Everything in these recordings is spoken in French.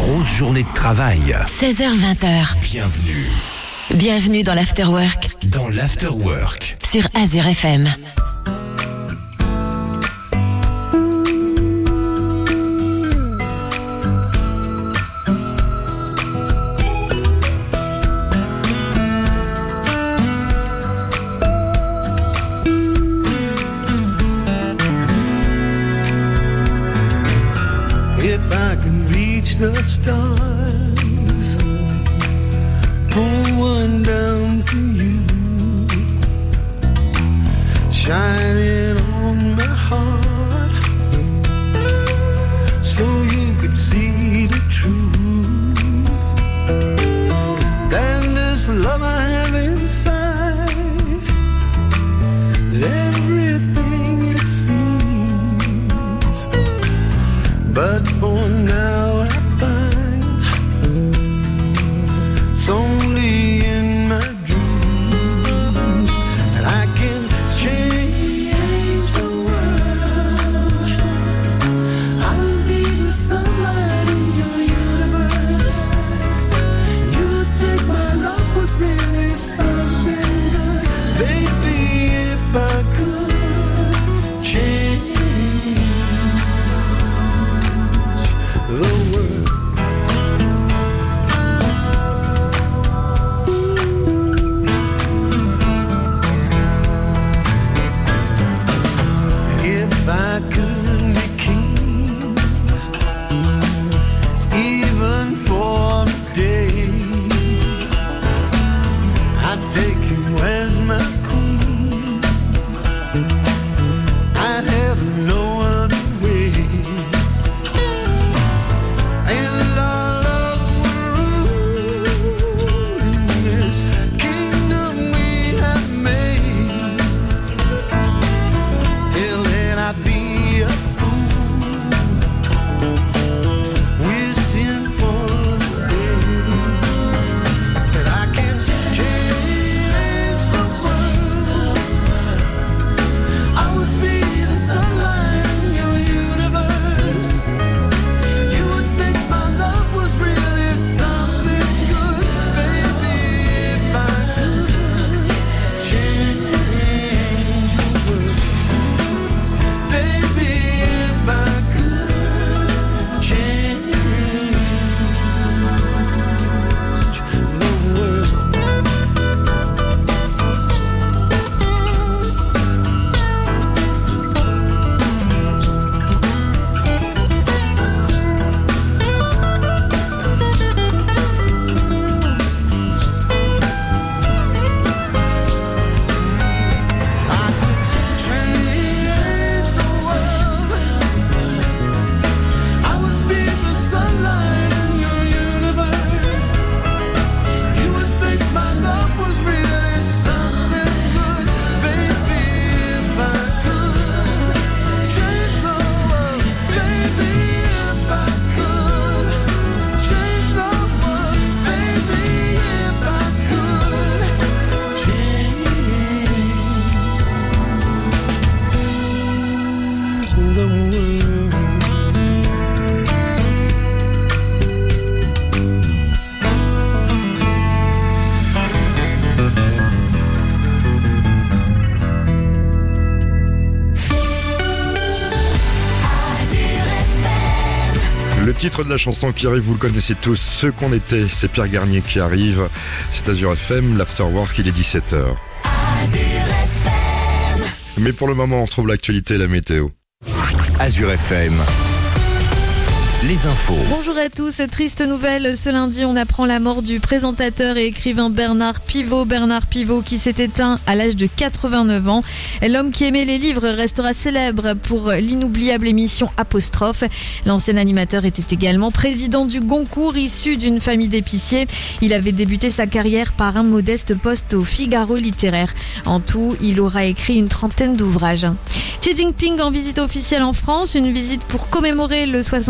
grosse journée de travail. 16h-20h. Bienvenue Dans l'Afterwork. dans l'Afterwork. Sur Azure FM. If I can reach the stars, pull one down for you, shining on my heart, so you could see the truth. And this love I have inside is everything it seems. But for now I find it's only in my dreams that I can change the world. I'll be the sunlight in your universe. You would think my love was really something good. Baby, if I could change the world. If I could be king, even for a day, I'd take you as my queen. I'd have no other way. And our love will rule in this kingdom we have made. Till then I'd be a fool, wishing for the day that I can change the world. I would be the sunlight in your universe. You would think my love was really something good. Baby, if I could change the world. Baby, if I could change the world. I could change the world. I would be the sunlight in your universe. You would think my love was really something good. Baby, if I could change the world. Baby, if I could change the world. Baby, if I could change the world. Le titre de la chanson qui arrive, vous le connaissez tous, Ce qu'on était, c'est Pierre Garnier qui arrive. C'est Azure FM, l'Afterwork, il est 17h. Mais pour le moment, on retrouve l'actualité et la météo. Azure FM. Les infos. Bonjour à tous, triste nouvelle. Ce lundi, on apprend la mort du présentateur et écrivain Bernard Pivot. Bernard Pivot qui s'est éteint à l'âge de 89 ans. L'homme qui aimait les livres restera célèbre pour l'inoubliable émission Apostrophe. L'ancien animateur était également président du Goncourt, issu d'une famille d'épiciers. Il avait débuté sa carrière par un modeste poste au Figaro littéraire. En tout, il aura écrit une trentaine d'ouvrages. Xi Jinping en visite officielle en France, une visite pour commémorer le 60e anniversaire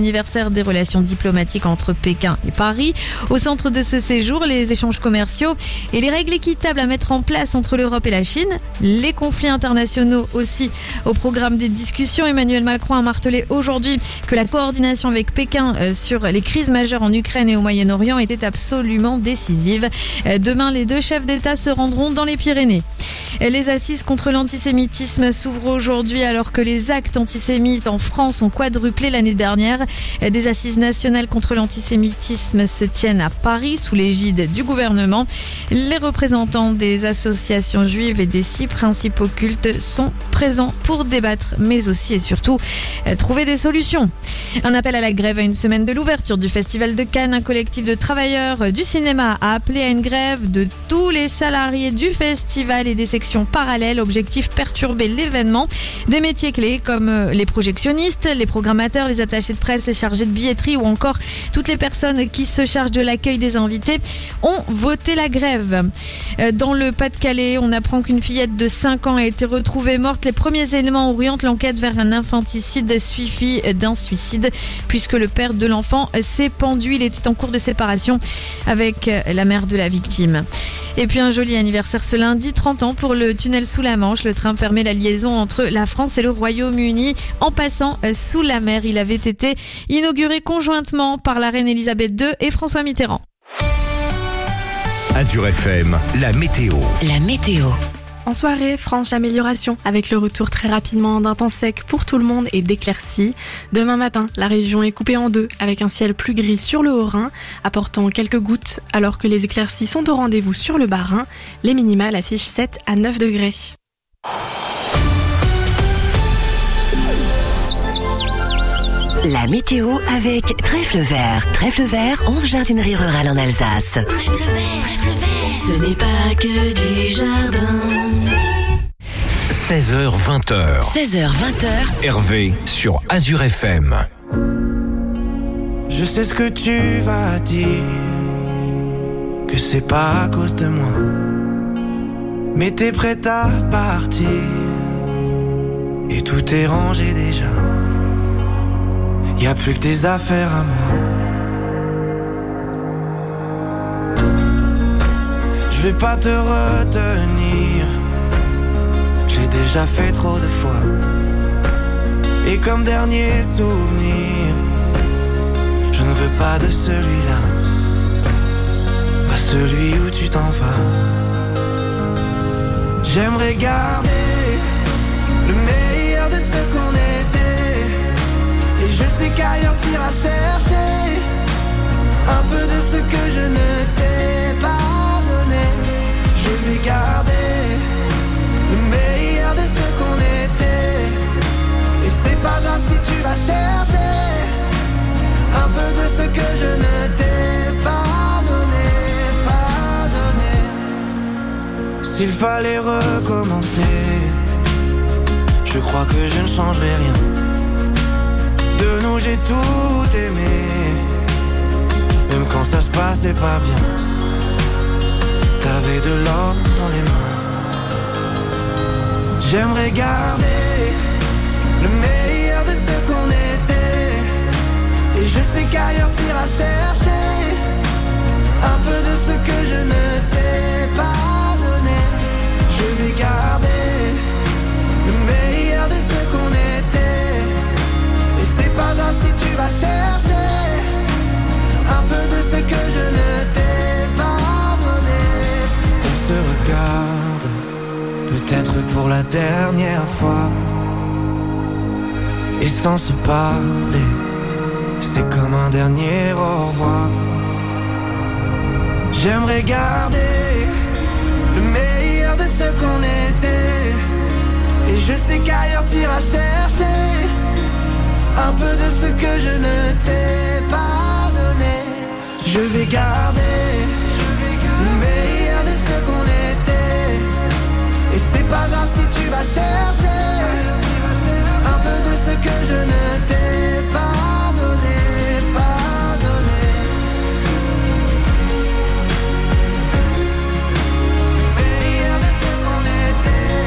anniversaire des relations diplomatiques entre Pékin et Paris. Au centre de ce séjour, les échanges commerciaux et les règles équitables à mettre en place entre l'Europe et la Chine. Les conflits internationaux aussi au programme des discussions. Emmanuel Macron a martelé aujourd'hui que la coordination avec Pékin sur les crises majeures en Ukraine et au Moyen-Orient était absolument décisive. Demain, les deux chefs d'État se rendront dans les Pyrénées. Les assises contre l'antisémitisme s'ouvrent aujourd'hui alors que les actes antisémites en France ont quadruplé l'année dernière. Des assises nationales contre l'antisémitisme se tiennent à Paris sous l'égide du gouvernement. Les représentants des associations juives et des 6 principaux cultes sont présents pour débattre, mais aussi et surtout trouver des solutions. Un appel à la grève à une semaine de l'ouverture du Festival de Cannes. Un collectif de travailleurs du cinéma a appelé à une grève de tous les salariés du festival et des sections parallèles. Objectif: perturber l'événement. Des métiers clés comme les projectionnistes, les programmateurs, les attachés de presse, les chargés de billetterie ou encore toutes les personnes qui se chargent de l'accueil des invités ont voté la grève. Dans le Pas-de-Calais, on apprend qu'une fillette de 5 ans a été retrouvée morte. Les premiers éléments orientent l'enquête vers un infanticide suivi d'un suicide puisque le père de l'enfant s'est pendu. Il était en cours de séparation avec la mère de la victime. Et puis un joli anniversaire ce lundi, 30 ans pour le tunnel sous la Manche. Le train permet la liaison entre la France et le Royaume-Uni en passant sous la mer. Il avait été inauguré conjointement par la reine Elisabeth II et François Mitterrand. Azure FM, la météo. La météo. En soirée, franche amélioration avec le retour très rapidement d'un temps sec pour tout le monde et d'éclaircies. Demain matin, la région est coupée en deux avec un ciel plus gris sur le Haut-Rhin, apportant quelques gouttes alors que les éclaircies sont au rendez-vous sur le Bas-Rhin. Les minimales affichent 7 à 9 degrés. La météo avec Trèfle Vert. Trèfle Vert, 11 jardineries rurales en Alsace. Ce n'est pas que du jardin. 16h-20h. 16h-20h. Hervé sur Azure FM. Je sais ce que tu vas dire, que c'est pas à cause de moi, mais t'es prête à partir et tout est rangé déjà. Y a plus que des affaires à moi. Je vais pas te retenir, j'ai déjà fait trop de fois. Et comme dernier souvenir, je ne veux pas de celui-là, pas celui où tu t'en vas. J'aimerais garder le meilleur de ce qu'on était, et je sais qu'ailleurs t'iras chercher un peu de ce que je ne t'ai pas donné. Je vais garder le meilleur de ce qu'on était, et c'est pas grave si tu vas chercher un peu de ce que je ne t'ai pas donné, pas donné. S'il fallait recommencer, je crois que je ne changerai rien. De nous j'ai tout aimé, même quand ça se passait pas bien. T'avais de l'or dans les mains. J'aimerais garder le meilleur de ce qu'on était, et je sais qu'ailleurs t'iras chercher un peu de ce que je ne t'ai pas donné. Je vais garder le meilleur de ce qu'on était, et c'est pas grave si tu vas chercher un peu de ce que je ne t'ai pas donné. On se regarde, peut-être pour la dernière fois, et sans se parler, c'est comme un dernier au revoir. J'aimerais garder le meilleur de ce qu'on était, et je sais qu'ailleurs t'iras chercher un peu de ce que je ne t'ai pas donné. Je vais garder le meilleur de ce qu'on était, et c'est pas grave si tu vas chercher un peu de ce que je ne t'ai pas donné, pas donné. Le meilleur de ce qu'on était,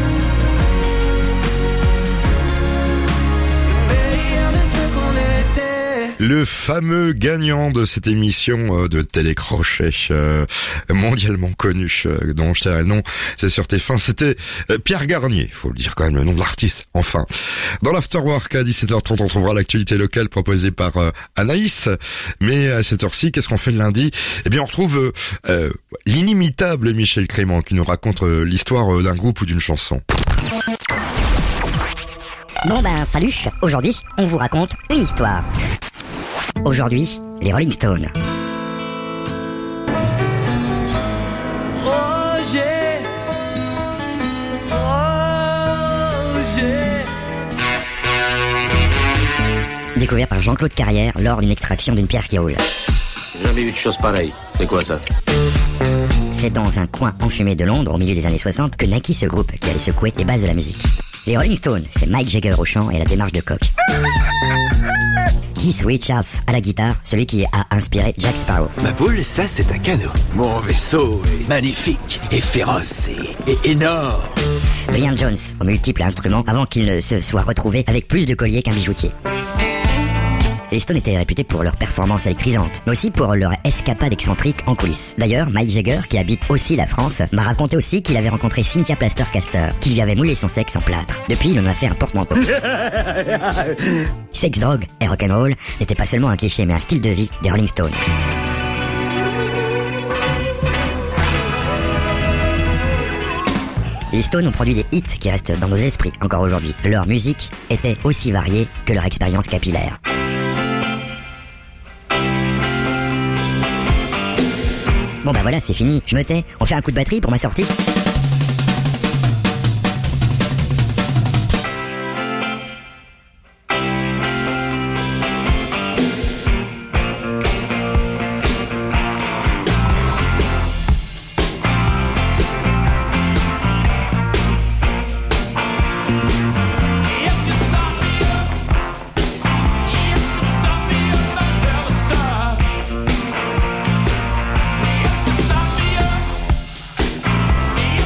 le meilleur de ce qu'on était. Le fameux gagnant de cette émission de télécrochet mondialement connu, dont je tairai le nom, c'est sur TF1, c'était Pierre Garnier, faut le dire quand même, le nom de l'artiste, enfin. Dans l'Afterwork à 17h30, on trouvera l'actualité locale proposée par Anaïs, mais à cette heure-ci, qu'est-ce qu'on fait le lundi? Eh bien, on retrouve l'inimitable Michel Clément qui nous raconte l'histoire d'un groupe ou d'une chanson. Bon ben salut, aujourd'hui on vous raconte une histoire. Aujourd'hui, les Rolling Stones. Roger, Roger. Découvert par Jean-Claude Carrière lors d'une extraction d'une pierre qui roule. Jamais vu de chose pareille. C'est quoi ça? C'est dans un coin enfumé de Londres au milieu des années 60 que naquit ce groupe qui allait secouer les bases de la musique. Les Rolling Stones, c'est Mick Jagger au chant et la démarche de coq. Keith Richards à la guitare, celui qui a inspiré Jack Sparrow. Ma boule, ça c'est un canot. Mon vaisseau est magnifique et féroce et énorme. Brian Jones aux multiples instruments avant qu'il ne se soit retrouvé avec plus de colliers qu'un bijoutier. Les Stones étaient réputés pour leur performance électrisante, mais aussi pour leur escapade excentrique en coulisses. D'ailleurs, Mick Jagger, qui habite aussi la France, m'a raconté aussi qu'il avait rencontré Cynthia Plaster-Caster, qui lui avait moulé son sexe en plâtre. Depuis, il en a fait un porte-manteau. Sex, drogue et rock'n'roll n'était pas seulement un cliché, mais un style de vie des Rolling Stones. Les Stones ont produit des hits qui restent dans nos esprits encore aujourd'hui. Leur musique était aussi variée que leur expérience capillaire. Bon bah voilà, c'est fini, je me tais, on fait un coup de batterie pour ma sortie. Yeah.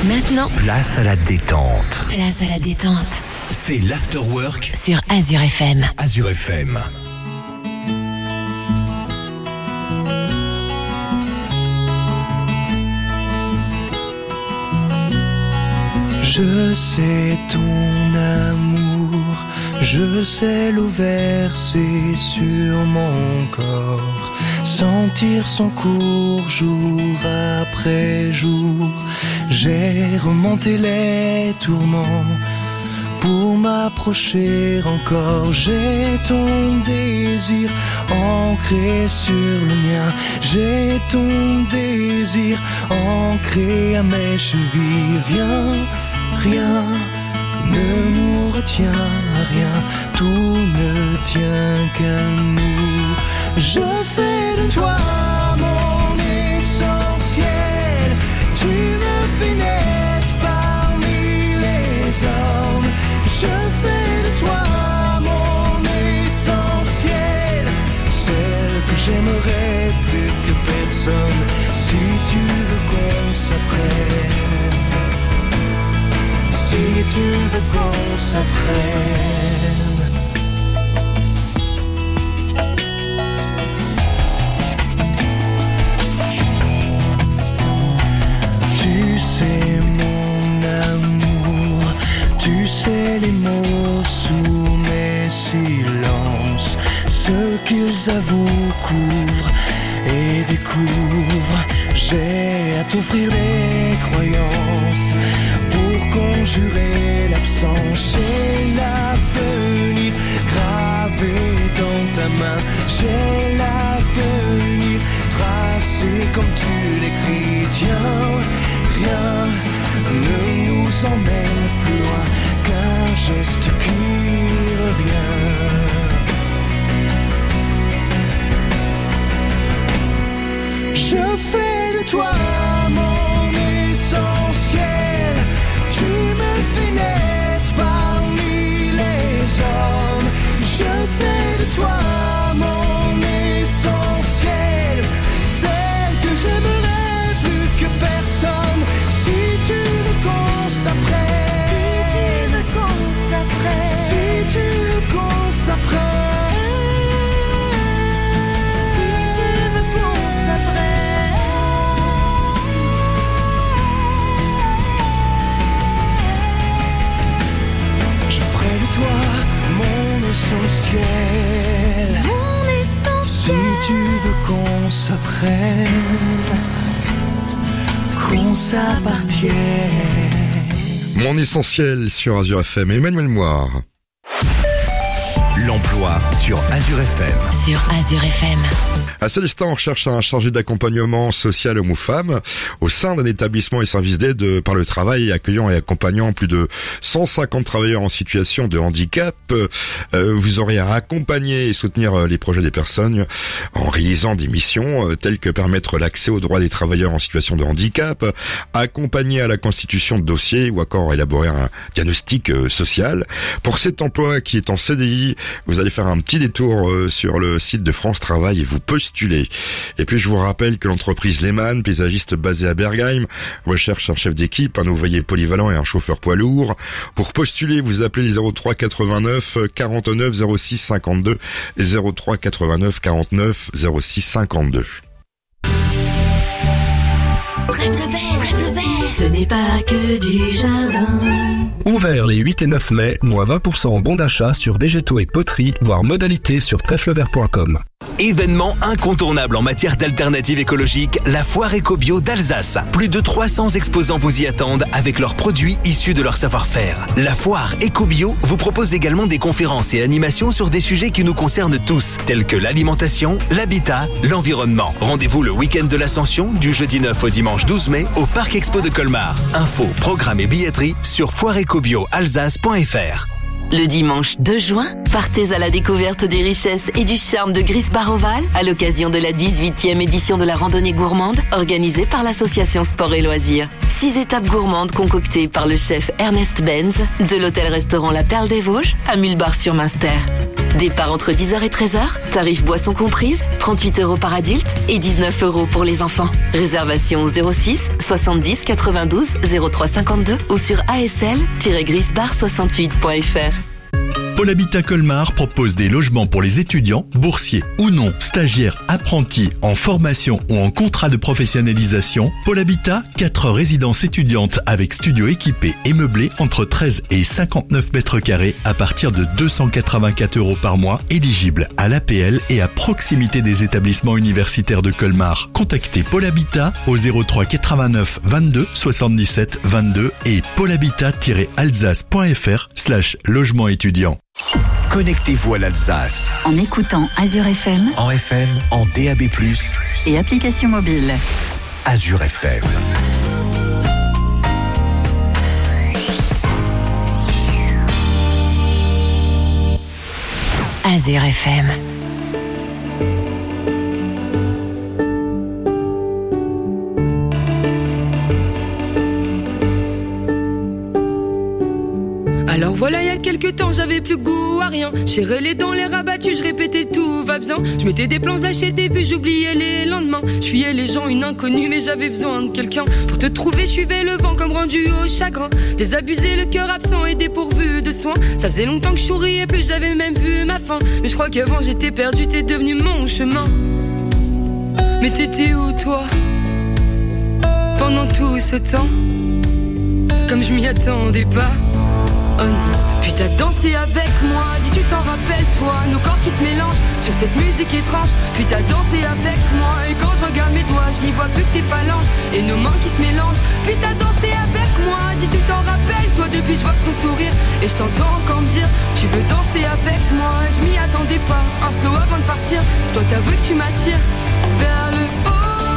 Maintenant, Place à la détente. place à la détente C'est l'Afterwork sur Azure FM. Azure FM. Je sais ton amour, je sais l'eau versée sur mon corps, sentir son cours jour après jour. J'ai remonté les tourments pour m'approcher encore. J'ai ton désir ancré sur le mien. J'ai ton désir ancré à mes chevilles. Viens, rien ne nous retient, rien, tout ne tient qu'à nous. Je fais de toi mon essentiel, tu me fais naître parmi les hommes. Je fais de toi mon essentiel, celle que j'aimerais plus que personne. Si tu veux qu'on s'apprenne, si tu veux qu'on s'apprenne. Tu sais mon amour, tu sais les mots sous mes silences, ce qu'ils avouent, couvrent et découvrent. J'ai à t'offrir des croyances pour conjurer l'absence. J'ai l'avenir gravé dans ta main, j'ai l'avenir tracé comme tu l'écris. Tiens, rien ne nous emmène plus loin qu'un geste qui revient. Je fais de toi mon essentiel, tu me fais naître parmi les hommes. Je fais de toi mon essentiel, celle que j'aimerais plus que personne. Si tu veux qu'on s'apprenne, si tu veux qu'on s'apprenne, si tu veux qu'on s'apprenne. Mon essentiel, si tu veux qu'on s'apprenne, qu'on s'appartienne. Mon essentiel sur Azure FM. Emmanuel Moire. L'emploi sur Azure FM. Sur Azure FM. À Célestin, on recherche un chargé d'accompagnement social homme ou femme au sein d'un établissement et service d'aide par le travail, accueillant et accompagnant plus de 150 travailleurs en situation de handicap. Vous aurez à accompagner et soutenir les projets des personnes en réalisant des missions telles que permettre l'accès aux droits des travailleurs en situation de handicap, accompagner à la constitution de dossiers ou encore élaborer un diagnostic social. Pour cet emploi qui est en CDI, vous allez faire un petit détour sur le site de France Travail et vous postuler. Et puis je vous rappelle que l'entreprise Lehmann, paysagiste basée à Bergheim, recherche un chef d'équipe, un ouvrier polyvalent et un chauffeur poids lourd. Pour postuler, vous appelez les 03 89 49 06 52 et 03 89 49 06 52. Trêve le vert, ce n'est pas que du jardin. Ouvert les 8 et 9 mai, moins 20% en bon d'achat sur végétaux et poteries, voire modalité sur trèflevert.com. Événement incontournable en matière d'alternatives écologiques, la foire éco-bio d'Alsace. Plus de 300 exposants vous y attendent avec leurs produits issus de leur savoir-faire. La foire éco-bio vous propose également des conférences et animations sur des sujets qui nous concernent tous, tels que l'alimentation, l'habitat, l'environnement. Rendez-vous le week-end de l'Ascension, du jeudi 9 au dimanche 12 mai, au Parc Expo de Colmar. Infos, programmes et billetterie sur foireecobioalsace.fr. Le dimanche 2 juin, partez à la découverte des richesses et du charme de Gris-Bar-Oval à l'occasion de la 18e édition de la randonnée gourmande organisée par l'association Sport et Loisirs. 6 étapes gourmandes concoctées par le chef Ernest Benz de l'hôtel-restaurant La Perle des Vosges à Mulbar-sur-Münster. Départ entre 10h et 13h, tarif boisson comprise, 38 € par adulte et 19 € pour les enfants. Réservation au 06 70 92 03 52 ou sur asl-grisbar68.fr. Pôle Habitat Colmar propose des logements pour les étudiants, boursiers ou non, stagiaires, apprentis, en formation ou en contrat de professionnalisation. Pôle Habitat, 4 résidences étudiantes avec studio équipé et meublé entre 13 et 59 mètres carrés à partir de 284 € par mois, éligibles à l'APL et à proximité des établissements universitaires de Colmar. Contactez Pôle Habitat au 03 89 22 77 22 et pôlehabitat-alsace.fr/logement étudiant. Connectez-vous à l'Alsace. En écoutant Azure FM En FM, en DAB+, et application mobile. Azure FM. Azure FM. Alors voilà, il y a quelques temps, j'avais plus goût à rien. Serré les dents, les rabattus, je répétais tout va bien. Je mettais des plans, je lâchais des vues, j'oubliais les lendemains. Je fuyais les gens, une inconnue, mais j'avais besoin de quelqu'un. Pour te trouver, je suivais le vent comme rendu au chagrin. Désabusé, le cœur absent et dépourvu de soins. Ça faisait longtemps que je souriais plus, j'avais même vu ma fin. Mais je crois qu'avant j'étais perdu, t'es devenu mon chemin. Mais t'étais où toi pendant tout ce temps? Comme je m'y attendais pas. Oh non, puis t'as dansé avec moi, dis tu t'en rappelles toi, nos corps qui se mélangent sur cette musique étrange. Puis t'as dansé avec moi, et quand je regarde mes doigts, je n'y vois plus que tes phalanges et nos mains qui se mélangent. Puis t'as dansé avec moi, dis tu t'en rappelles toi, depuis je vois ton sourire et je t'entends encore me dire tu veux danser avec moi. Je m'y attendais pas, un slow avant de partir, je dois t'avouer que tu m'attires vers le haut.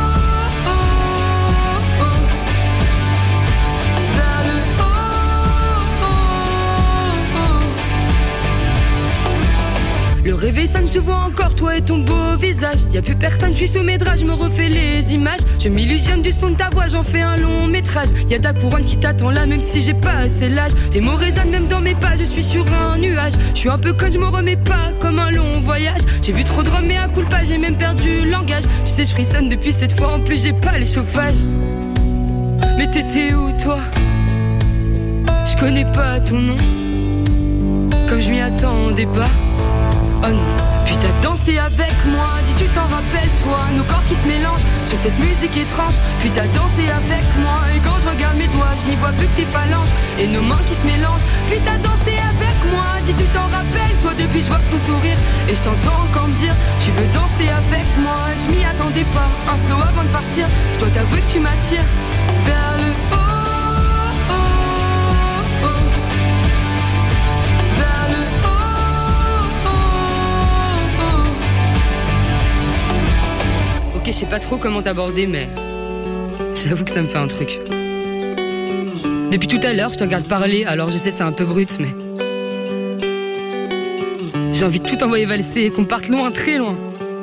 Le réveil sonne, je te vois encore, toi et ton beau visage. Y'a plus personne, je suis sous mes draps, je me refais les images. Je m'illusionne du son de ta voix, j'en fais un long métrage. Y'a ta couronne qui t'attend là, même si j'ai pas assez l'âge. Tes mots résonnent même dans mes pas, je suis sur un nuage. Je suis un peu conne, je me remets pas comme un long voyage. J'ai bu trop de rhum et à coup pas, j'ai même perdu le langage. Tu sais, je frissonne depuis cette fois, en plus j'ai pas les chauffages. Mais t'étais où toi? Je connais pas ton nom, comme je m'y attendais pas. Oh non, puis t'as dansé avec moi, dis tu t'en rappelles toi, nos corps qui se mélangent sur cette musique étrange. Puis t'as dansé avec moi, et quand je regarde mes doigts, je n'y vois plus que tes phalanges et nos mains qui se mélangent. Puis t'as dansé avec moi, dis tu t'en rappelles toi, depuis je vois ton sourire et je t'entends encore me dire tu veux danser avec moi. Je m'y attendais pas, un slow avant de partir, je dois t'avouer que tu m'attires vers le haut. Je sais pas trop comment t'aborder, mais j'avoue que ça me fait un truc. Depuis tout à l'heure, je te regarde parler, alors je sais c'est un peu brut, mais j'ai envie de tout envoyer valser et qu'on parte loin, très loin.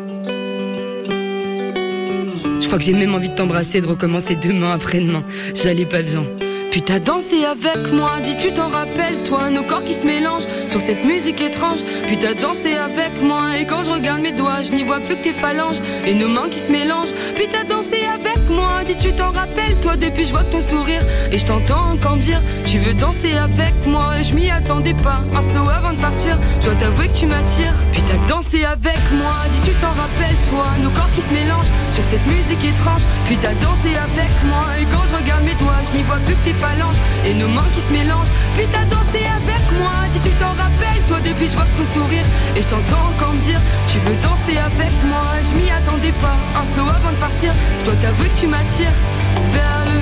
Je crois que j'ai même envie de t'embrasser et de recommencer demain après-demain. J'allais pas bien. Puis t'as dansé avec moi, dis tu t'en rappelles toi, nos corps qui se mélangent sur cette musique étrange. Puis t'as dansé avec moi, et quand je regarde mes doigts, je n'y vois plus que tes phalanges et nos mains qui se mélangent. Puis t'as dansé avec moi, dis tu t'en rappelles toi, depuis je vois ton sourire et je t'entends encore me dire tu veux danser avec moi. Et je m'y attendais pas, un slow avant de partir, je dois t'avouer que tu m'attires. Puis t'as dansé avec moi, dis tu t'en rappelles toi, nos corps qui se mélangent sur cette musique étrange. Puis t'as dansé avec moi, et quand je regarde mes doigts, je n'y vois plus que tes phalanges et nos mains qui se mélangent. Puis t'as dansé avec moi, dis tu t'en rappelles toi, depuis je vois ton sourire et je t'entends encore me dire tu veux danser avec moi. Je m'y attendais pas, un slow avant de partir, je dois t'avouer que tu m'attires vers le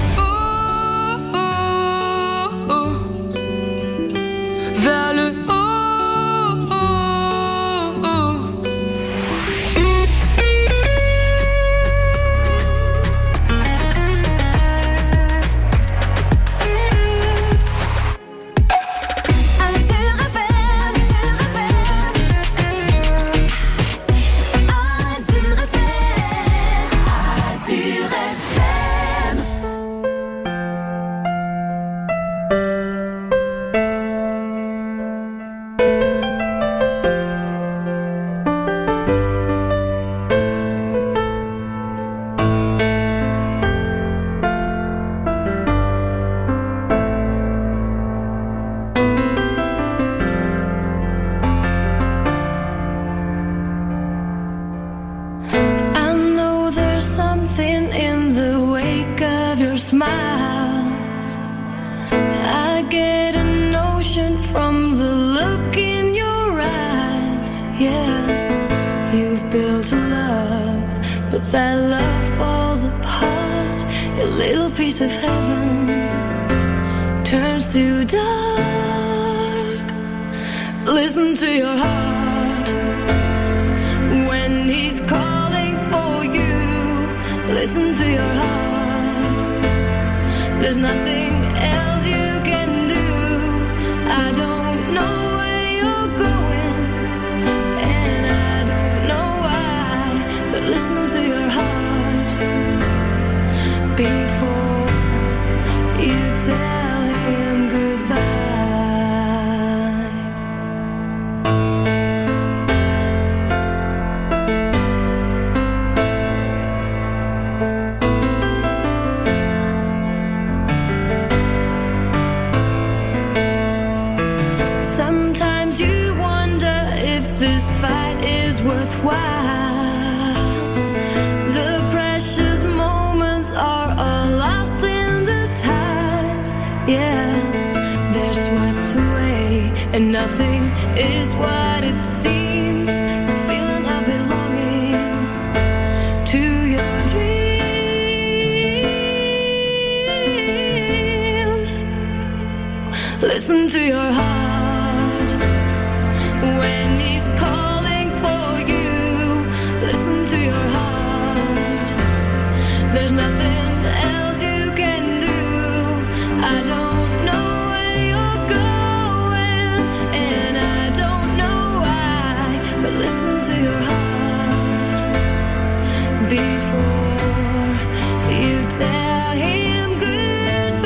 haut, vers le haut. your smile. I get a notion from the look in your eyes. Yeah, you've built a love, but that love falls apart. A little piece of heaven turns to dark. Listen to your heart when he's calling for you. Listen to your heart. There's nothing else you can do. I don't know where you're going, and I don't know why, but listen to your heart before you tell him goodbye. Sometimes you wonder if this fight is worthwhile. The precious moments are all lost in the tide. Yeah, they're swept away, and nothing is what it seems. The feeling of belonging to your dreams. Listen to your heart when he's calling for you. Listen to your heart. There's nothing else you can do. I don't know where you're going, and I don't know why, but listen to your heart before you tell him goodbye.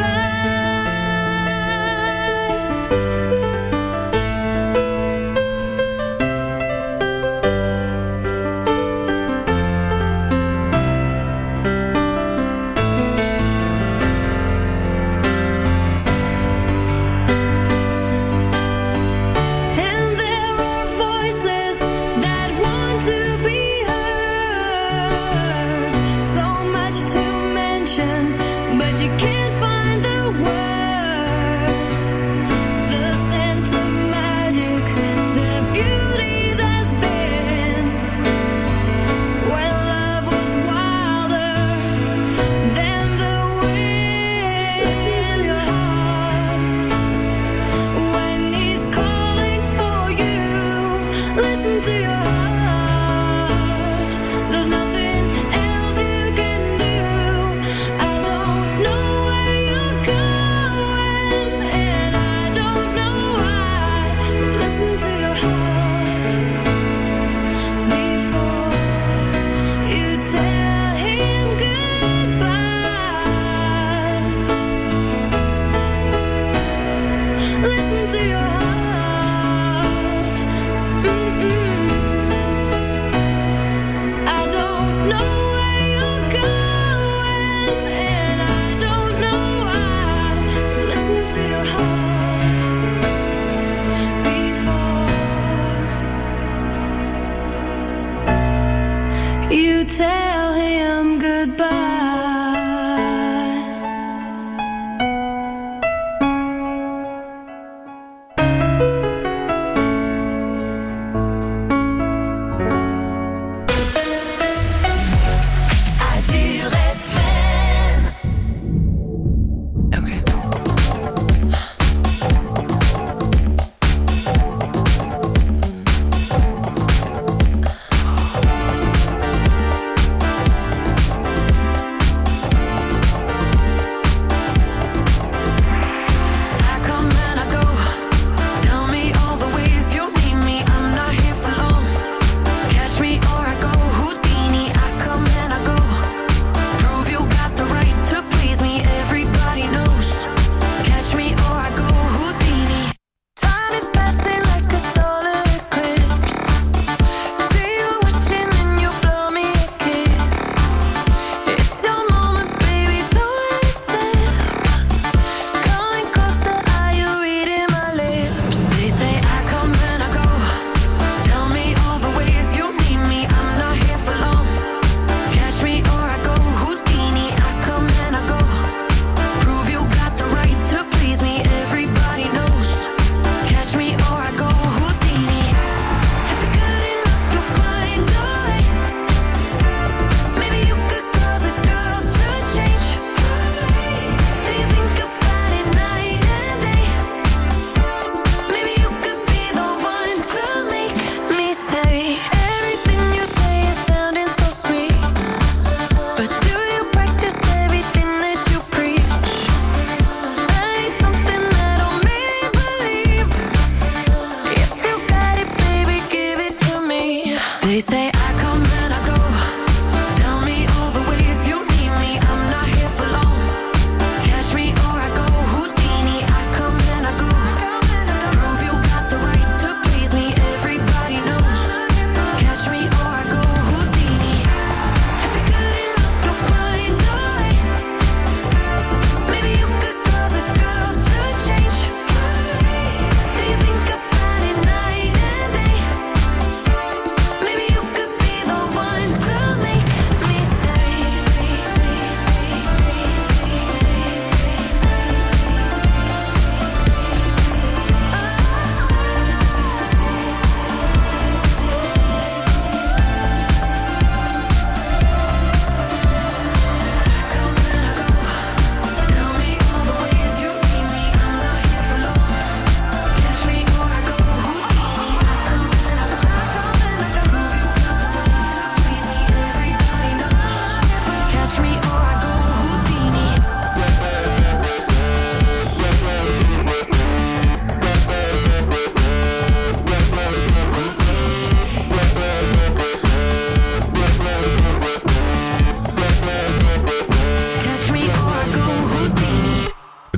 And there are voices that want to be heard. So much to mention, but you can't find the words. The scent of magic, the beauty that's been when love was wilder than the wind. Listen to your heart when he's calling for you. Listen to your heart. There's nothing else you can do. I don't know where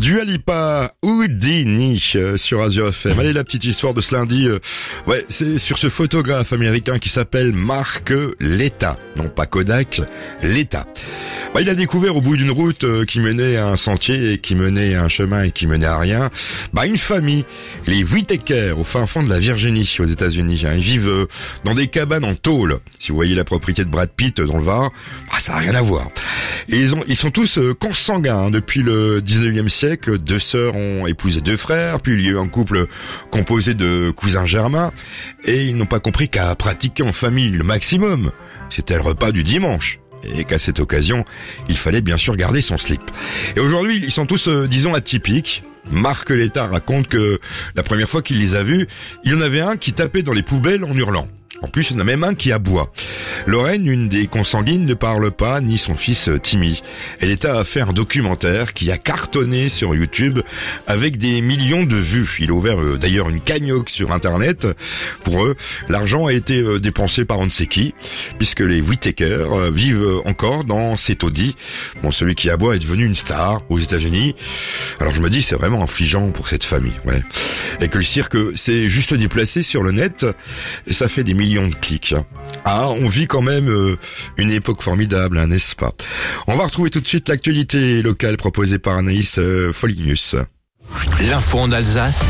Dua Lipa, Houdini sur Azure FM. Allez, la petite histoire de ce lundi, c'est sur ce photographe américain qui s'appelle Mark Letta. Non pas Kodak, Letta. Il a découvert au bout d'une route qui menait à un sentier et qui menait à un chemin et qui menait à rien, une famille, les Whittaker, au fin fond de la Virginie, aux États-Unis. Ils vivent dans des cabanes en tôle. Si vous voyez la propriété de Brad Pitt dans le Var, ça n'a rien à voir. Et ils sont tous consanguins. Depuis le 19e siècle, 2 sœurs ont épousé 2 frères, puis il y a eu un couple composé de cousins germains, et ils n'ont pas compris qu'à pratiquer en famille le maximum, c'était le repas du dimanche. Et qu'à cette occasion, il fallait bien sûr garder son slip. Et aujourd'hui, ils sont tous, disons, atypiques. Mark Letta raconte que la première fois qu'il les a vus, il y en avait un qui tapait dans les poubelles en hurlant. En plus, il y en a même un qui aboie. Lorraine, une des consanguines, ne parle pas, ni son fils Timmy. Elle est à faire un documentaire qui a cartonné sur YouTube avec des millions de vues. Il a ouvert d'ailleurs une cagnotte sur Internet. Pour eux, l'argent a été dépensé par on ne sait qui, puisque les Whittaker vivent encore dans ces taudis. Celui qui aboie est devenu une star aux États-Unis. Alors je me dis, c'est vraiment affligeant pour cette famille. Et que le cirque s'est juste déplacé sur le net, et ça fait des millions de clics. On vit quand même une époque formidable, n'est-ce pas? On va retrouver tout de suite l'actualité locale proposée par Anaïs Folinius. L'info en Alsace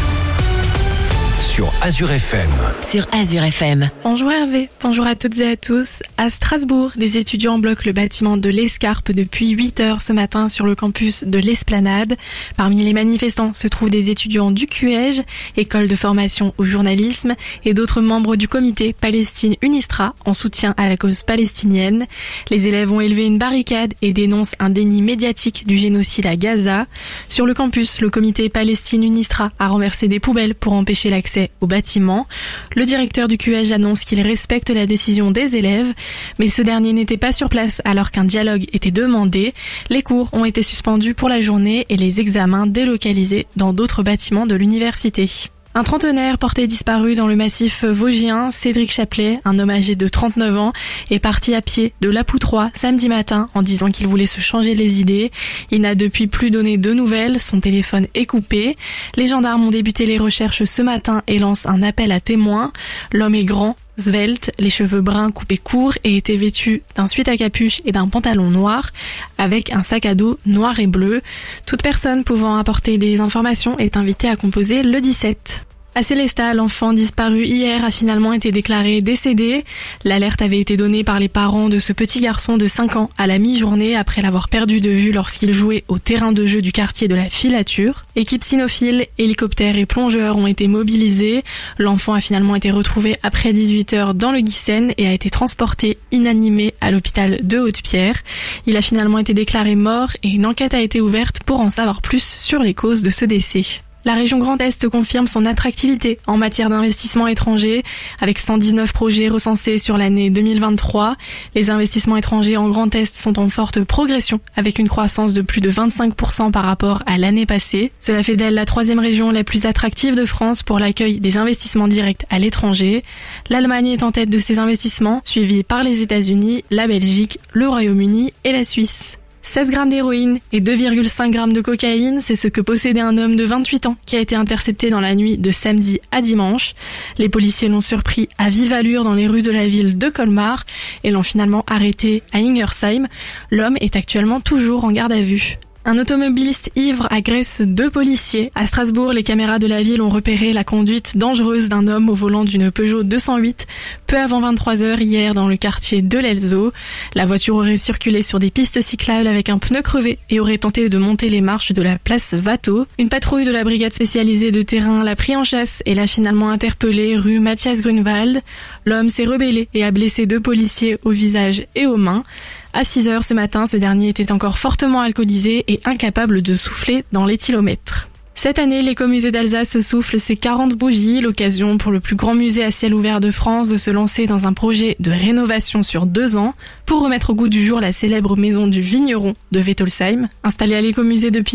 sur Azure FM. Sur Azure FM. Bonjour Hervé, bonjour à toutes et à tous. À Strasbourg, des étudiants bloquent le bâtiment de l'Escarpe depuis 8h ce matin sur le campus de l'Esplanade. Parmi les manifestants se trouvent des étudiants du QEJ, école de formation au journalisme, et d'autres membres du comité Palestine Unistra en soutien à la cause palestinienne. Les élèves ont élevé une barricade et dénoncent un déni médiatique du génocide à Gaza. Sur le campus, le comité Palestine Unistra a renversé des poubelles pour empêcher l'accès au bâtiment. Le directeur du QEJ annonce qu'il respecte la décision des élèves, mais ce dernier n'était pas sur place alors qu'un dialogue était demandé. Les cours ont été suspendus pour la journée et les examens délocalisés dans d'autres bâtiments de l'université. Un trentenaire porté disparu dans le massif vosgien, Cédric Chaplet, un homme âgé de 39 ans, est parti à pied de Lapoutroie samedi matin en disant qu'il voulait se changer les idées. Il n'a depuis plus donné de nouvelles, son téléphone est coupé. Les gendarmes ont débuté les recherches ce matin et lancent un appel à témoins. L'homme est grand, svelte, les cheveux bruns coupés courts et était vêtu d'un sweat à capuche et d'un pantalon noir avec un sac à dos noir et bleu. Toute personne pouvant apporter des informations est invitée à composer le 17. À Célestat, l'enfant disparu hier a finalement été déclaré décédé. L'alerte avait été donnée par les parents de ce petit garçon de 5 ans à la mi-journée après l'avoir perdu de vue lorsqu'il jouait au terrain de jeu du quartier de la Filature. Équipe cynophile, hélicoptères et plongeurs ont été mobilisés. L'enfant a finalement été retrouvé après 18h dans le Guissen et a été transporté inanimé à l'hôpital de Haute-Pierre. Il a finalement été déclaré mort et une enquête a été ouverte pour en savoir plus sur les causes de ce décès. La région Grand Est confirme son attractivité en matière d'investissement étranger avec 119 projets recensés sur l'année 2023. Les investissements étrangers en Grand Est sont en forte progression avec une croissance de plus de 25% par rapport à l'année passée. Cela fait d'elle la 3e région la plus attractive de France pour l'accueil des investissements directs à l'étranger. L'Allemagne est en tête de ces investissements, suivie par les États-Unis, la Belgique, le Royaume-Uni et la Suisse. 16 grammes d'héroïne et 2,5 grammes de cocaïne, c'est ce que possédait un homme de 28 ans qui a été intercepté dans la nuit de samedi à dimanche. Les policiers l'ont surpris à vive allure dans les rues de la ville de Colmar et l'ont finalement arrêté à Ingersheim. L'homme est actuellement toujours en garde à vue. Un automobiliste ivre agresse 2 policiers. À Strasbourg, les caméras de la ville ont repéré la conduite dangereuse d'un homme au volant d'une Peugeot 208 peu avant 23h hier dans le quartier de l'Elzo. La voiture aurait circulé sur des pistes cyclables avec un pneu crevé et aurait tenté de monter les marches de la place Watteau. Une patrouille de la brigade spécialisée de terrain l'a pris en chasse et l'a finalement interpellé rue Mathias Grunwald. L'homme s'est rebellé et a blessé 2 policiers au visage et aux mains. À 6h ce matin, ce dernier était encore fortement alcoolisé et incapable de souffler dans l'éthylomètre. Cette année, l'Écomusée d'Alsace souffle ses 40 bougies, l'occasion pour le plus grand musée à ciel ouvert de France de se lancer dans un projet de rénovation sur 2 ans pour remettre au goût du jour la célèbre maison du vigneron de Wettolsheim. Installée à l'Écomusée depuis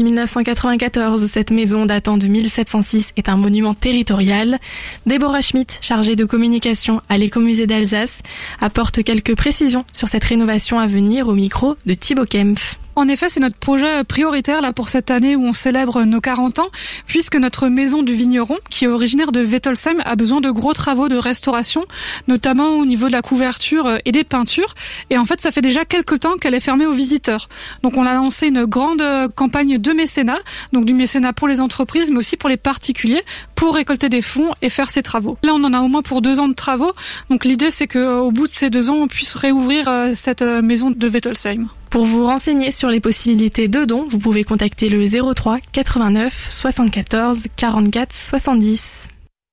1994, cette maison datant de 1706 est un monument territorial. Déborah Schmidt, chargée de communication à l'Écomusée d'Alsace, apporte quelques précisions sur cette rénovation à venir au micro de Thibaut Kempf. En effet, c'est notre projet prioritaire là pour cette année où on célèbre nos 40 ans, puisque notre maison du vigneron, qui est originaire de Wettolsheim, a besoin de gros travaux de restauration, notamment au niveau de la couverture et des peintures. Et en fait, ça fait déjà quelques temps qu'elle est fermée aux visiteurs. Donc on a lancé une grande campagne de mécénat, donc du mécénat pour les entreprises, mais aussi pour les particuliers, pour récolter des fonds et faire ces travaux. Là, on en a au moins pour 2 ans de travaux. Donc l'idée, c'est qu'au bout de ces 2 ans, on puisse réouvrir cette maison de Wettolsheim. Pour vous renseigner sur les possibilités de dons, vous pouvez contacter le 03 89 74 44 70.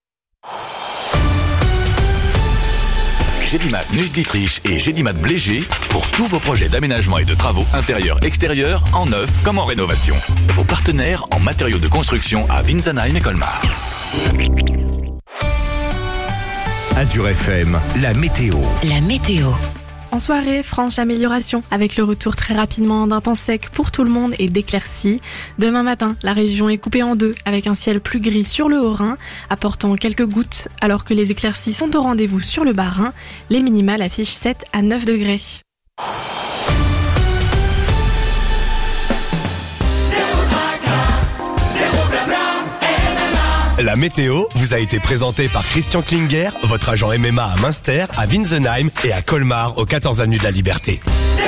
Gédimat Nuss Dietrich et Gédimat Blégé pour tous vos projets d'aménagement et de travaux intérieurs-extérieurs en neuf comme en rénovation. Vos partenaires en matériaux de construction à Winsenheim et Colmar. Azure FM, la météo. La météo. En soirée, franche amélioration avec le retour très rapidement d'un temps sec pour tout le monde et d'éclaircies. Demain matin, la région est coupée en deux avec un ciel plus gris sur le Haut-Rhin, apportant quelques gouttes, alors que les éclaircies sont au rendez-vous sur le Bas-Rhin. Les minimales affichent 7 à 9 degrés. La météo vous a été présentée par Christian Klinger, votre agent MMA à Münster, à Winsenheim et à Colmar, aux 14 avenues de la Liberté.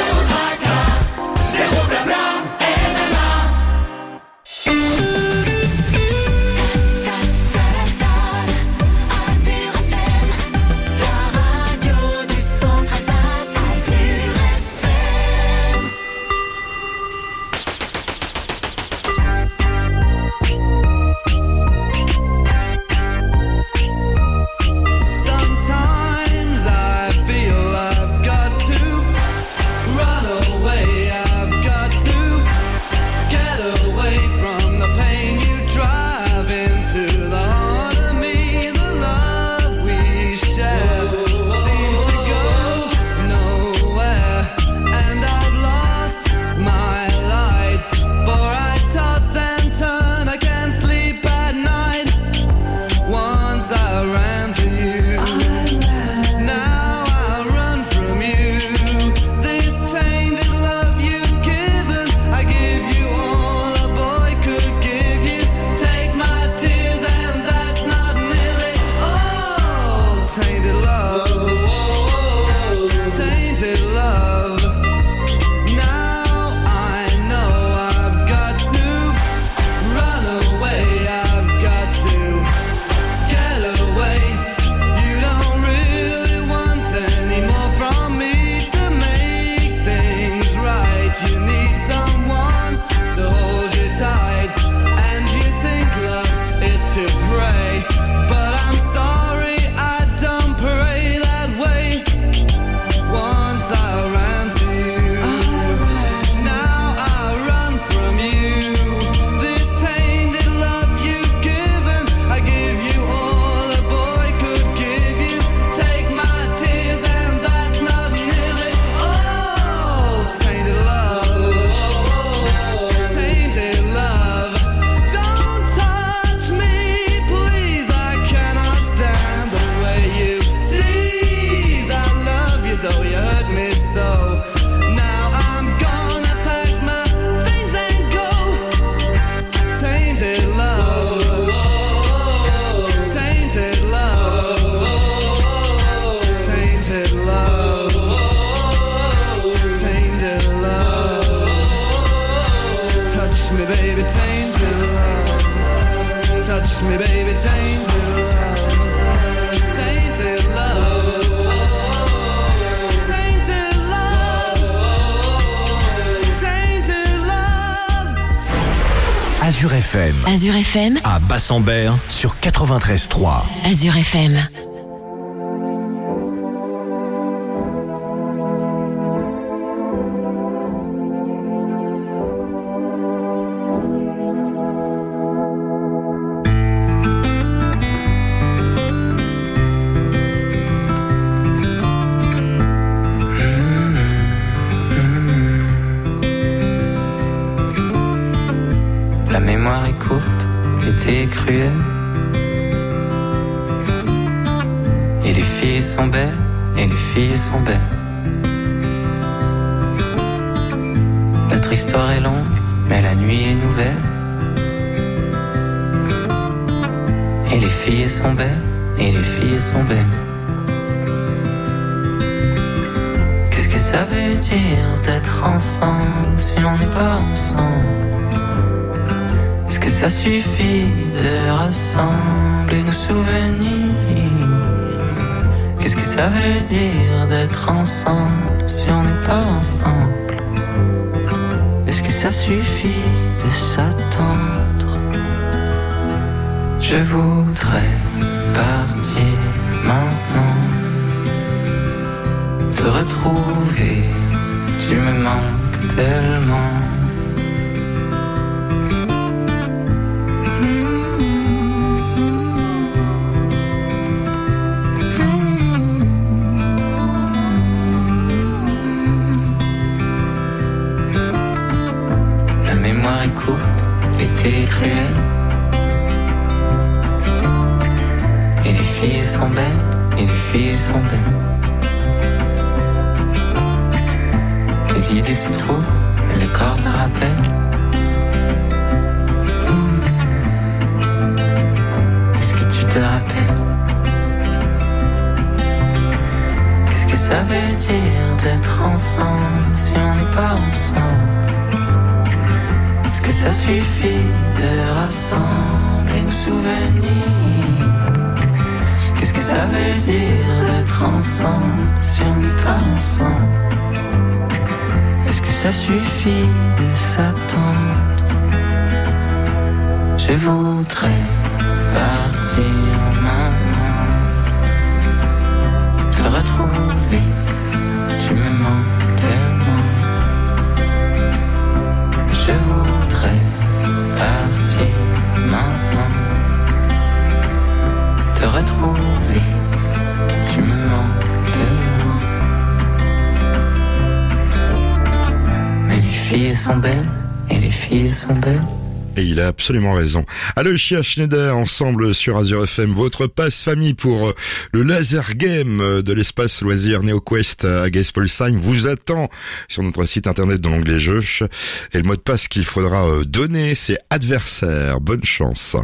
Sometimes I feel I've got to run away. I've got to get away from the pain you drive into the heart of me. The love we share seems to go nowhere, and I've lost my light. For I toss and turn, I can't sleep at night. Once I ran to you, now I run from you. This tainted love you've given, I give you all a boy could give you. Take my tears and that's not nearly all. Tainted love, tainted love. Now I know I've got to run away. I've got to get away. You don't really want any more from me to make things right. You need someone to hold you tight, and you think love is to pray. But I'm sorry, I don't pray that way. Once I ran to you, now I run from you. This tainted love you've given, I give you all a boy could give you. Take my tears and that's not nearly all. Tainted love, tainted love. Don't touch me, please. I cannot stand the way you tease. I love you though you hurt me so. Now I'm gonna pack my things and go. Tainted love, tainted love, tainted love, tainted love. Touch me, baby, tainted love. Touch me, baby, tainted love. Tainted love, tainted love, tainted love. Azure FM. Azure FM. À Bassambert sur 93.3. Azure FM. La mémoire est courte, l'été est cruel. Et les filles sont belles, et les filles sont belles. D'être Notre histoire est longue, mais la nuit est nouvelle. Et les filles sont belles, et les filles sont belles. Qu'est-ce que ça veut dire d'être ensemble si on n'est pas ensemble? Est-ce que ça suffit de rassembler nos souvenirs? Qu'est-ce que ça veut dire d'être ensemble si on n'est pas ensemble? Est-ce que ça suffit de s'attendre? Je voudrais partir maintenant, te retrouver, tu me manques tellement. La mémoire est courte, l'été est cruel. Et les filles sont belles, et les filles sont belles. Les idées se trouvent, et le corps se rappelle. Est-ce que tu te rappelles? Qu'est-ce que ça veut dire d'être ensemble si on n'est pas ensemble? Est-ce que ça suffit de rassembler nos souvenirs? Qu'est-ce que ça veut dire d'être ensemble si on n'est pas ensemble? Est-ce que ça suffit de s'attendre? Je voudrais partir maintenant, te retrouver, tu me manques tellement. Je voudrais partir maintenant, te retrouver, tu me manques tellement. Mais les filles sont belles, et les filles sont belles. Et il a absolument raison. Aloysia Schneider, ensemble sur Azure FM, votre passe famille pour le laser game de l'espace loisir NeoQuest à Gaispolsheim vous attend sur notre site internet dans l'onglet jeux. Et le mot de passe qu'il faudra donner, c'est adversaire. Bonne chance.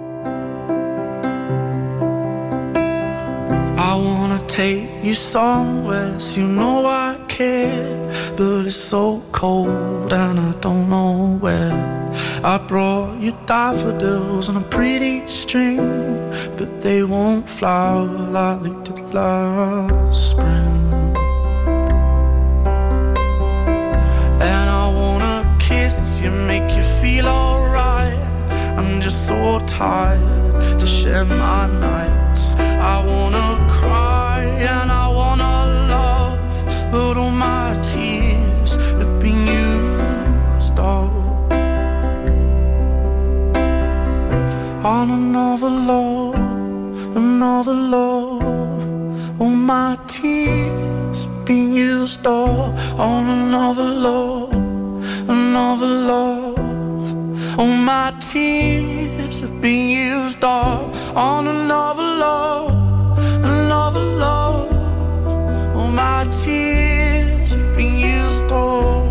I wanna take you somewhere, you know I care, but it's so cold and I don't know where. I brought you daffodils on a pretty string, but they won't flower like they did last spring. And I wanna kiss you, make you feel alright. I'm just so tired to share my nights. I wanna cry and I wanna love, but all my tears have been used up on another love, another love. All my tears have been used up on another love, another love. All my tears have been used up on another love, another love. All my tears have been used up.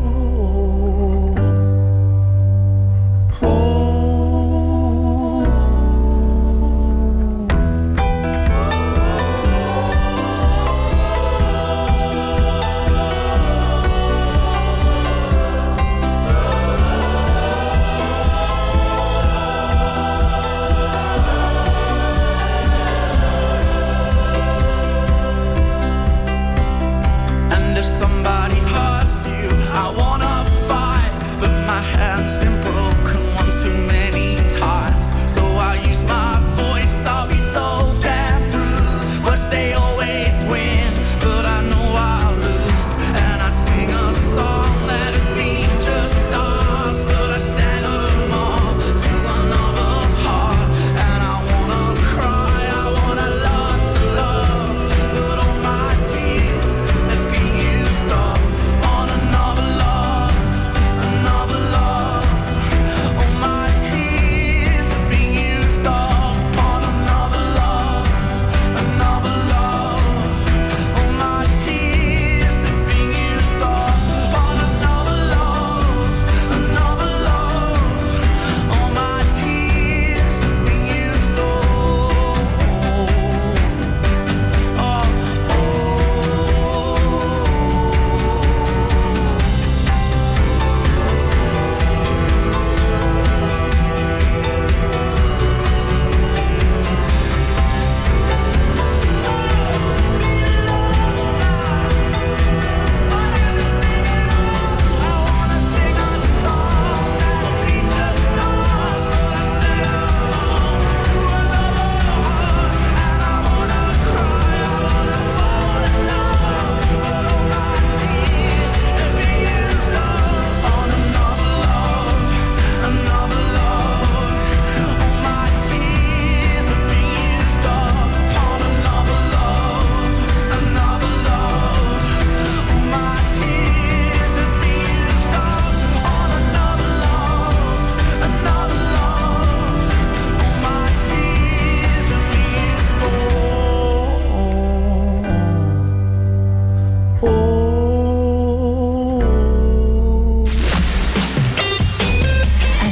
Hand's been broken one too many times, so I use my voice. I'll be so damn rude. Words they always win, but I know I'll lose. And I'd sing a song that'd be just stars, but I sang them all to another heart. And I wanna cry, I wanna learn to love, but all my tears have been used up on another love, another love. All my tears have been used up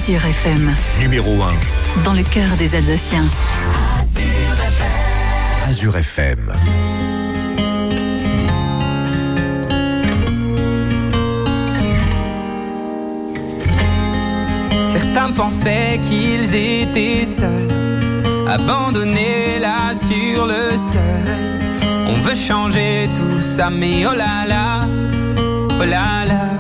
Azure FM, Numéro 1, dans le cœur des Alsaciens. Azure FM. Certains pensaient qu'ils étaient seuls, abandonnés là sur le seuil. On veut changer tout ça, mais oh là là, oh là là.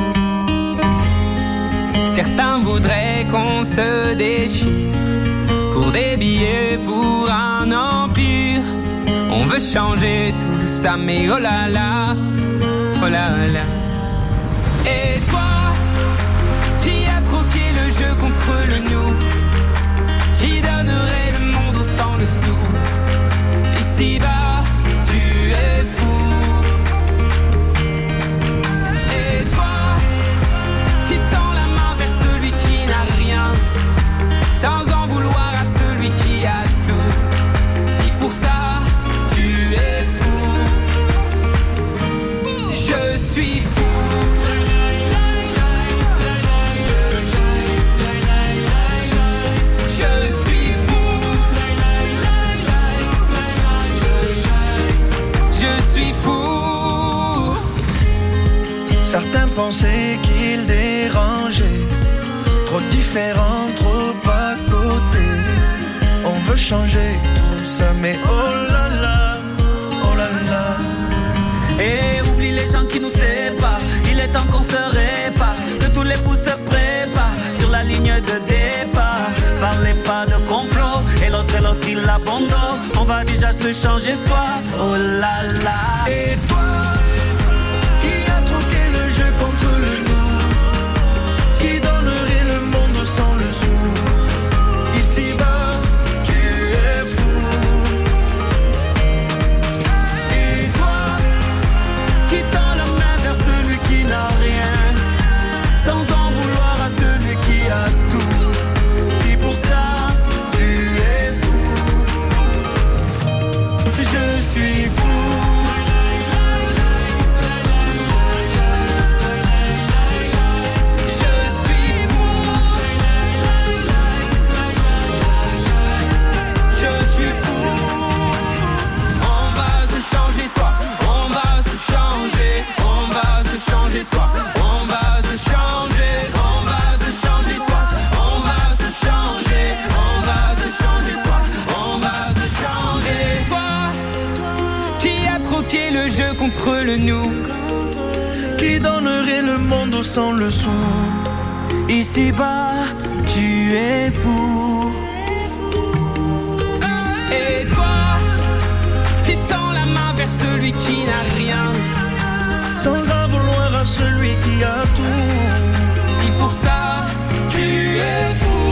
Certains voudraient qu'on se déchire pour des billets, pour un empire. On veut changer tout ça, mais oh là là, oh là là. Et toi, qui a troqué le jeu contre le nous, qui donnerait le monde au sang le sou. Ici-bas, tu es fou. Et toi, qui tend la main vers celui qui n'a rien, sans en vouloir à celui qui a tout. Si pour ça, tu es fou, je suis fou. Certains pensaient qu'ils dérangeaient, trop différents, trop à côté. On veut changer tout ça, mais oh là là, oh là là. Et oublie les gens qui nous séparent, il est temps qu'on se répare, que tous les fous se préparent sur la ligne de départ. Parlez pas de complot, et l'autre il abandonne. On va déjà se changer soi, oh là là. Et toi, contre le nous, qui donnerait le monde sans le sou. Ici-bas, tu es fou. Et toi, qui tend la main vers celui qui n'a rien, sans en vouloir à celui qui a tout. Si pour ça, tu es fou, je suis fou. Le jeu contre le nous, qui donnerait le monde au sang le sou. Ici-bas, tu es fou. Et toi, qui tends la main vers celui qui n'a rien, sans en vouloir à celui qui a tout. Si pour ça, tu es fou,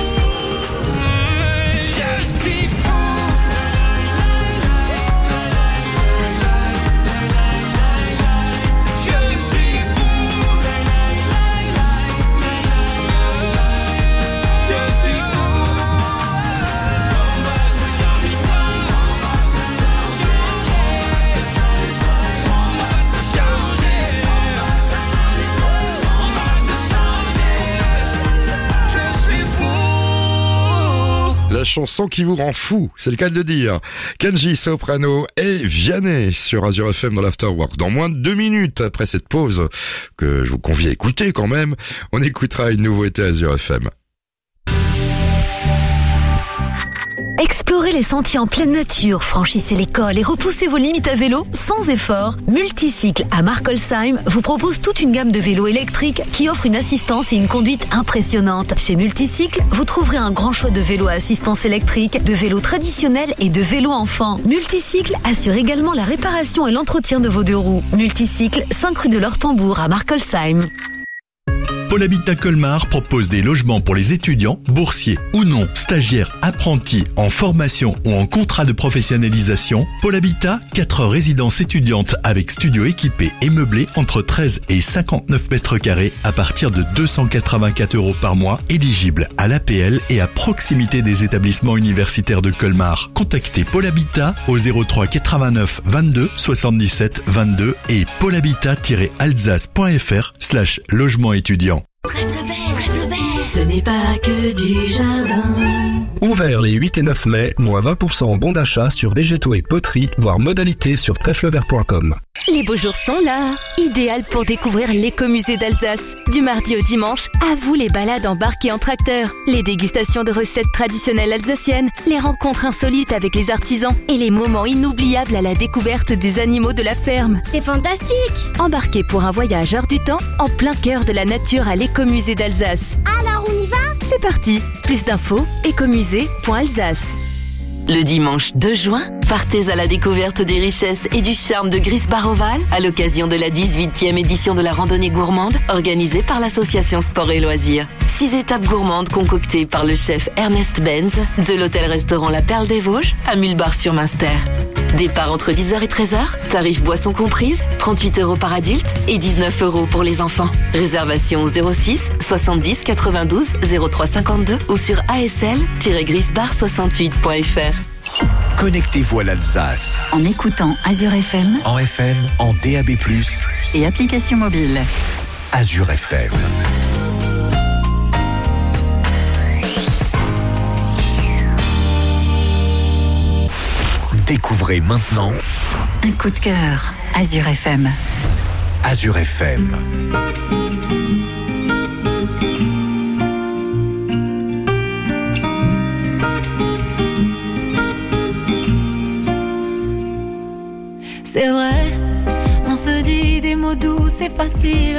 je suis fou. La chanson qui vous rend fou, c'est le cas de le dire. Kenji Soprano et Vianney sur Azure FM dans l'Afterwork. Dans moins de 2 minutes après cette pause, que je vous convie à écouter quand même, on écoutera une nouveauté Azure FM. Explorez les sentiers en pleine nature, franchissez les cols et repoussez vos limites à vélo sans effort. Multicycle à Markolsheim vous propose toute une gamme de vélos électriques qui offrent une assistance et une conduite impressionnantes. Chez Multicycle, vous trouverez un grand choix de vélos à assistance électrique, de vélos traditionnels et de vélos enfants. Multicycle assure également la réparation et l'entretien de vos 2 roues. Multicycle, 5 rue de l'Ortembourg à Markolsheim. Pôle Habitat Colmar propose des logements pour les étudiants, boursiers ou non, stagiaires, apprentis, en formation ou en contrat de professionnalisation. Pôle Habitat, 4 résidences étudiantes avec studio équipé et meublé entre 13 et 59 mètres carrés à partir de 284 € par mois, éligible à l'APL et à proximité des établissements universitaires de Colmar. Contactez Pôle Habitat au 03 89 22 77 22 et pôlehabitat-alsace.fr/logement étudiant. Trèfle vert, Ce n'est pas que du jardin. Ouvert les 8 et 9 mai, moins 20% bon d'achat sur végétaux et poterie, voire modalité sur trèflevert.com. Les beaux jours sont là. Idéal pour découvrir l'écomusée d'Alsace. Du mardi au dimanche, à vous les balades embarquées en tracteur, les dégustations de recettes traditionnelles alsaciennes, les rencontres insolites avec les artisans et les moments inoubliables à la découverte des animaux de la ferme. C'est fantastique! Embarquez pour un voyage hors du temps en plein cœur de la nature à l'écomusée d'Alsace. Alors on y va? C'est parti. Plus d'infos, écomusée.alsace. Le dimanche 2 juin, partez à la découverte des richesses et du charme de Gris-Baroval à l'occasion de la 18e édition de la randonnée gourmande organisée par l'association Sport et Loisirs. 6 étapes gourmandes concoctées par le chef Ernest Benz de l'hôtel-restaurant La Perle des Vosges à Mulbar-sur-Münster. Départ entre 10h et 13h, tarif boisson comprise, 38 € par adulte et 19 € pour les enfants. Réservation au 06 70 92 03 52 ou sur asl-grisbar68.fr. Connectez-vous à l'Alsace. En écoutant Azure FM En FM, en DAB+, et application mobile. Azure FM. Découvrez maintenant Un coup de cœur. Azure FM. Azure FM. C'est vrai, on se dit des mots doux, c'est facile.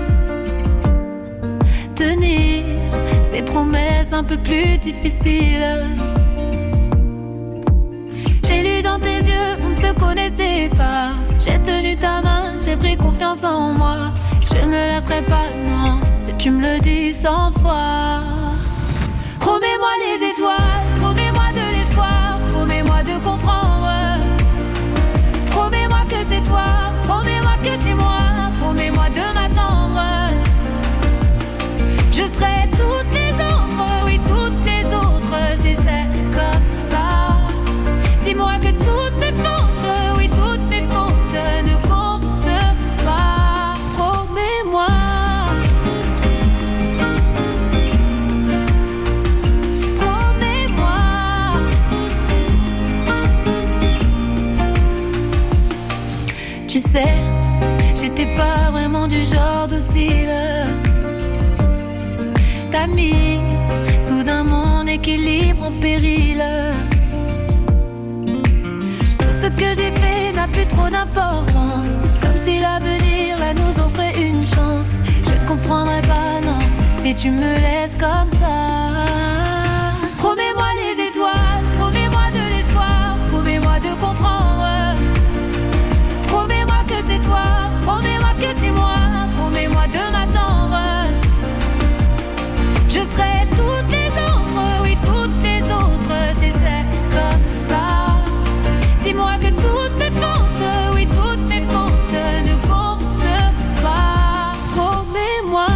Tenir ces promesses un peu plus difficiles. J'ai lu dans tes yeux, on ne se connaissait pas. J'ai tenu ta main, j'ai pris confiance en moi. Je ne me lasserai pas, non, si tu me le dis 100 fois. Promets-moi les étoiles, promets-moi de l'espoir, promets-moi de comprendre. Promets-moi que c'est toi, promets-moi que c'est moi, promets-moi de m'attendre. Je serai toutes les autres, oui toutes les autres, si c'est comme ça. Dis-moi que toutes mes fautes, oui toutes mes fautes ne comptent pas. Promets-moi. Promets-moi. Tu sais, j'étais pas vraiment du genre docile. T'as mis soudain mon équilibre en péril. Tout ce que j'ai fait n'a plus trop d'importance. Comme si l'avenir là nous offrait une chance. Je ne comprendrai pas, non, si tu me laisses comme ça. Promets-moi les étoiles, promets-moi de l'espoir, promets-moi de comprendre. Promets-moi que c'est toi, promets-moi que c'est moi, promets-moi de m'attendre. Je serai toutes les autres, oui toutes les autres, si c'est comme ça. Dis-moi que toutes mes fautes, oui toutes mes fautes ne comptent pas. Promets-moi.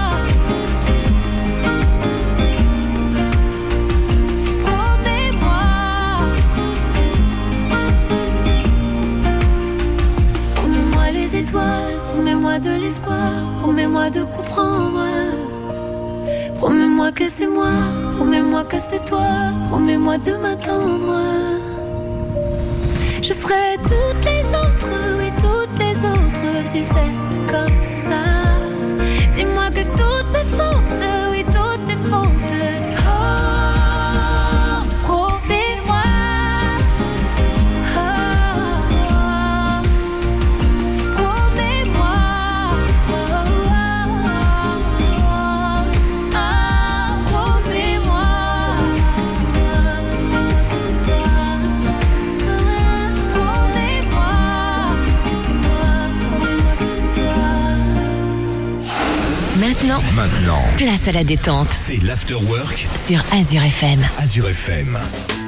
Promets-moi. Promets-moi les étoiles, promets-moi de l'espoir, promets-moi de comprendre. Promets-moi que c'est moi, promets-moi que c'est toi, promets-moi de m'attendre. Je serai toutes les autres, oui toutes les autres, si c'est comme ça. Dis-moi que toutes mes fautes, oui toutes mes fautes. Oh, promets-moi. Oh, promets-moi. Oh, promets-moi. Maintenant, place à la détente c'est l'After Work sur Azure FM. Azure FM.